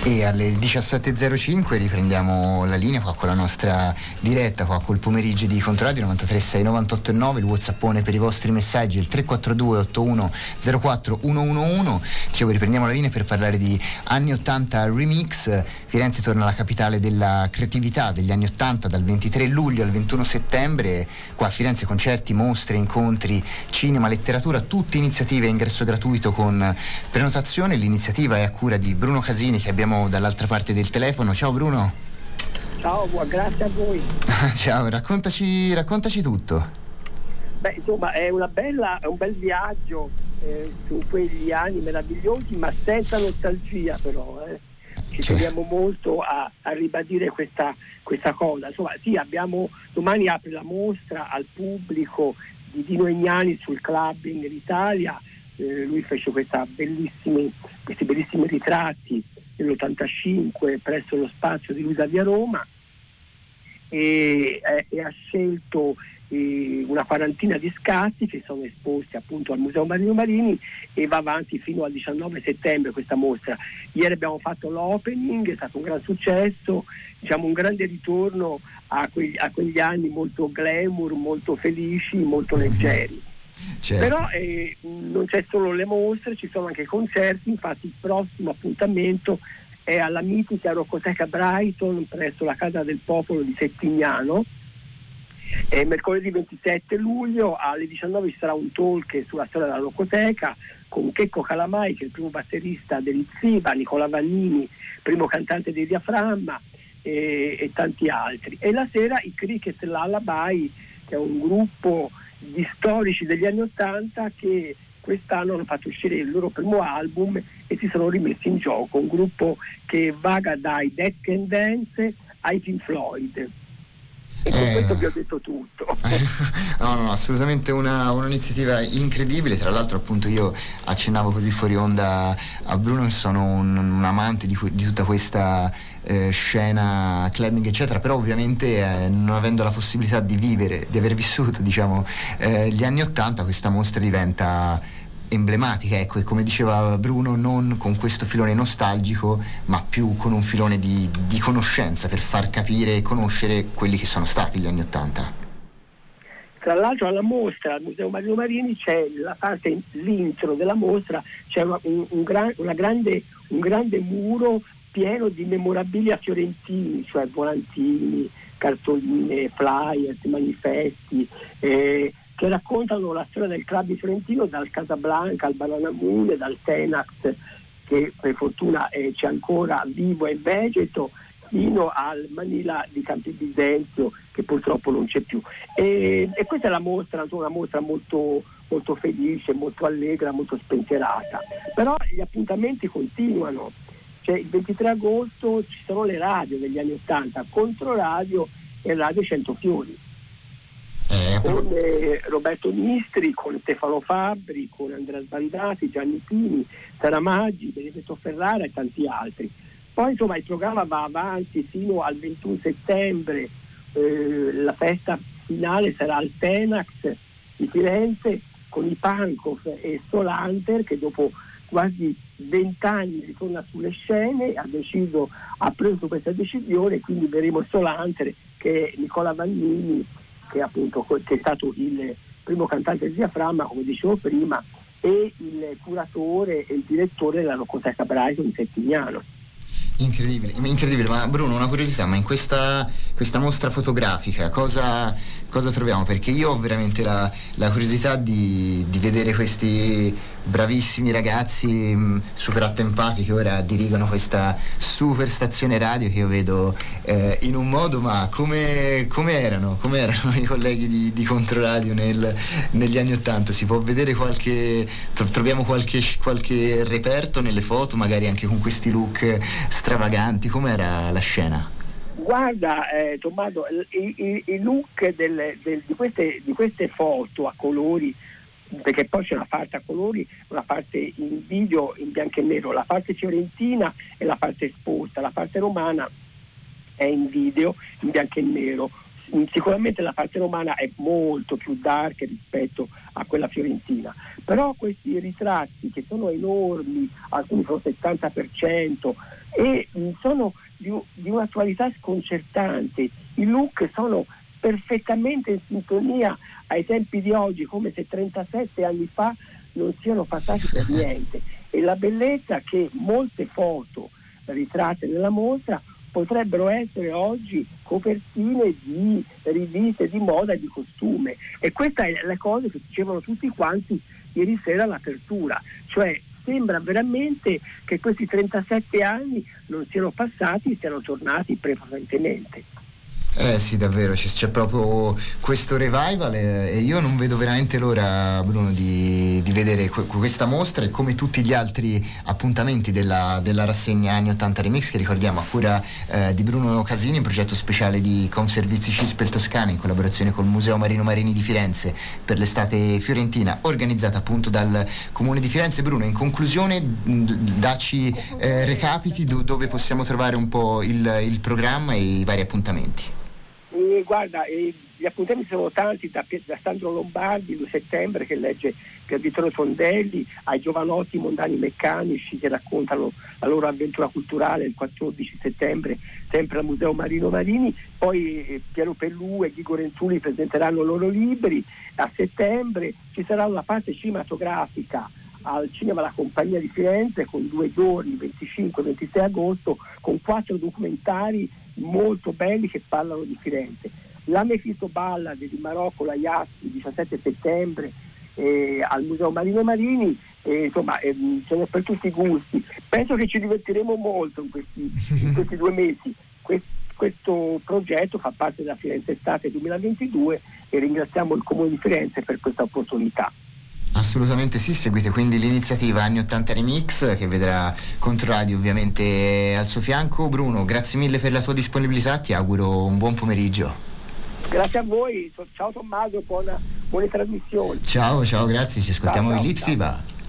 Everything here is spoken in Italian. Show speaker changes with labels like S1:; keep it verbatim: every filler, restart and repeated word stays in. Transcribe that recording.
S1: E alle diciassette e zero cinque riprendiamo la linea qua con la nostra diretta, qua col pomeriggio di Controradio novantatré sei novantotto e nove, il whatsappone per i vostri messaggi, il tre quattro due otto uno zero quattro uno uno uno. Dicevo, riprendiamo la linea per parlare di anni ottanta Remix. Firenze torna alla capitale della creatività degli anni ottanta dal ventitré luglio al ventuno settembre. Qua a Firenze concerti, mostre, incontri, cinema, letteratura, tutte iniziative a ingresso gratuito con prenotazione. L'iniziativa è a cura di Bruno Casini, che abbiamo dall'altra parte del telefono. Ciao Bruno.
S2: Ciao, grazie a voi.
S1: Ciao, raccontaci, raccontaci tutto.
S2: Beh, insomma, è una bella, è un bel viaggio eh, su quegli anni meravigliosi, ma senza nostalgia però. Eh. Ci
S1: Cioè.
S2: teniamo molto a, a ribadire questa, questa cosa. Insomma, sì, abbiamo, domani apre la mostra al pubblico di Dino Egnani sul clubbing in Italia. Eh, lui fece questa bellissimi, questi bellissimi ritratti nell'ottantacinque presso lo spazio di Luisa via Roma e, e, e ha scelto eh, una quarantina di scatti che sono esposti appunto al Museo Marino Marini e va avanti fino al diciannove settembre questa mostra. Ieri abbiamo fatto l'opening, è stato un gran successo, diciamo un grande ritorno a quegli, a quegli anni molto glamour, molto felici, molto leggeri.
S1: Certo.
S2: Però eh, non c'è solo le mostre, ci sono anche concerti. Infatti il prossimo appuntamento è alla mitica Roccoteca Brighton presso la Casa del Popolo di Settignano. E mercoledì ventisette luglio alle diciannove ci sarà un talk sulla storia della Roccoteca con Checco Calamai, che è il primo batterista dell'Izziba, Nicola Vannini, primo cantante dei Diaframma e, e tanti altri. E la sera i Cricket Lullaby, che è un gruppo di storici degli anni Ottanta che quest'anno hanno fatto uscire il loro primo album e si sono rimessi in gioco, un gruppo che vaga dai Dead Can Dance ai Pink Floyd. E con
S1: Eh,
S2: questo vi ho detto tutto.
S1: no, no, assolutamente una, un'iniziativa incredibile. Tra l'altro, appunto, io accennavo così fuori onda a Bruno che sono un, un amante di, di tutta questa eh, scena clubbing eccetera, però ovviamente eh, non avendo la possibilità di vivere, di aver vissuto diciamo eh, gli anni ottanta, questa mostra diventa emblematica, ecco, e come diceva Bruno, non con questo filone nostalgico ma più con un filone di, di conoscenza, per far capire e conoscere quelli che sono stati gli anni ottanta.
S2: Tra l'altro alla mostra al Museo Marino Marini c'è la parte, l'intro della mostra, c'è una, un, un, gran, una grande, un grande muro pieno di memorabilia fiorentini, cioè volantini, cartoline, flyers, manifesti, eh, che raccontano la storia del club di Fiorentino dal Casablanca al Banana Moon, dal Tenax, che per fortuna eh, c'è ancora vivo e vegeto, fino al Manila di Campi Bisenzio, che purtroppo non c'è più. E, e questa è la mostra, una mostra molto, molto felice, molto allegra, molto spensierata. Però gli appuntamenti continuano. Cioè, il ventitré agosto ci sono le radio degli anni ottanta, Controradio e Radio Centofiori.
S1: Eh,
S2: con eh, Roberto Nistri, con Stefano Fabbri, con Andrea Sbandati, Gianni Pini, Sara Maggi, Benedetto Ferrara e tanti altri. Poi insomma il programma va avanti fino al ventuno settembre, eh, la festa finale sarà al Tenax di Firenze con i Pankow e Solanter, che dopo quasi vent'anni ritorna sulle scene, ha deciso, ha preso questa decisione, quindi vedremo Solanter, che è Nicola Vannini, che appunto che è stato il primo cantante del Diaframma, come dicevo prima, e il curatore e il direttore della Roccoteca Brighton di Settignano.
S1: Incredibile, incredibile, ma Bruno, una curiosità, ma in questa, questa mostra fotografica cosa, cosa troviamo? Perché io ho veramente la, la curiosità di, di vedere questi bravissimi ragazzi mh, super attempati che ora dirigono questa super stazione radio che io vedo eh, in un modo, ma come, come erano? Come erano i colleghi di, di Controradio nel, negli anni Ottanta? Si può vedere qualche, troviamo qualche, qualche reperto nelle foto, magari anche con questi look stravaganti? Com'era la scena?
S2: Guarda eh, Tommaso, i, i, i look del, del, di, queste, di queste foto a colori, perché poi c'è una parte a colori, una parte in video in bianco e nero, la parte fiorentina è la parte esposta, la parte romana è in video in bianco e nero. sicuramente la parte romana è molto più dark rispetto a quella fiorentina, però questi ritratti che sono enormi, alcuni sono settanta per cento e mh, sono di, di un'attualità sconcertante, i look sono perfettamente in sintonia ai tempi di oggi, come se trentasette anni fa non siano passati per niente, e la bellezza che molte foto ritratte nella mostra potrebbero essere oggi copertine di riviste di moda e di costume, e questa è la cosa che dicevano tutti quanti ieri sera all'apertura, cioè sembra veramente che questi trentasette anni non siano passati, siano tornati prepotentemente.
S1: Eh sì, davvero, c'è, c'è proprio questo revival e, e io non vedo veramente l'ora, Bruno, di, di vedere que- questa mostra e come tutti gli altri appuntamenti della, della rassegna anni ottanta Remix, che ricordiamo a cura eh, di Bruno Casini, un progetto speciale di Conservizi Cispel Toscana in collaborazione col Museo Marino Marini di Firenze per l'estate fiorentina, organizzata appunto dal Comune di Firenze. Bruno, in conclusione d- dacci eh, recapiti do- dove possiamo trovare un po' il, il programma e i vari appuntamenti.
S2: E guarda, eh, gli appuntamenti sono tanti, da, da Sandro Lombardi, due settembre, che legge Pier Vittorio Tondelli, ai giovanotti mondani meccanici che raccontano la loro avventura culturale, il quattordici settembre sempre al Museo Marino Marini, poi eh, Piero Pellù e Ghigo Renzulli presenteranno i loro libri. A settembre ci sarà una parte cinematografica al Cinema La Compagnia di Firenze con due giorni, venticinque e ventisei agosto, con quattro documentari molto belli che parlano di Firenze. La Mefisto Ballad di Marocco La Iassi, il diciassette settembre eh, al Museo Marino Marini, eh, insomma eh, sono per tutti i gusti. Penso che ci divertiremo molto in questi, in questi due mesi. Quest, questo progetto fa parte della Firenze Estate duemilaventidue e ringraziamo il Comune di Firenze per questa opportunità.
S1: Assolutamente sì, seguite quindi l'iniziativa Anni ottanta Remix, che vedrà Controradio ovviamente al suo fianco. Bruno, grazie mille per la tua disponibilità, ti auguro un buon pomeriggio.
S2: Grazie a voi, ciao Tommaso, buona, buone trasmissioni.
S1: Ciao, ciao, grazie, ci ascoltiamo in Litfiba.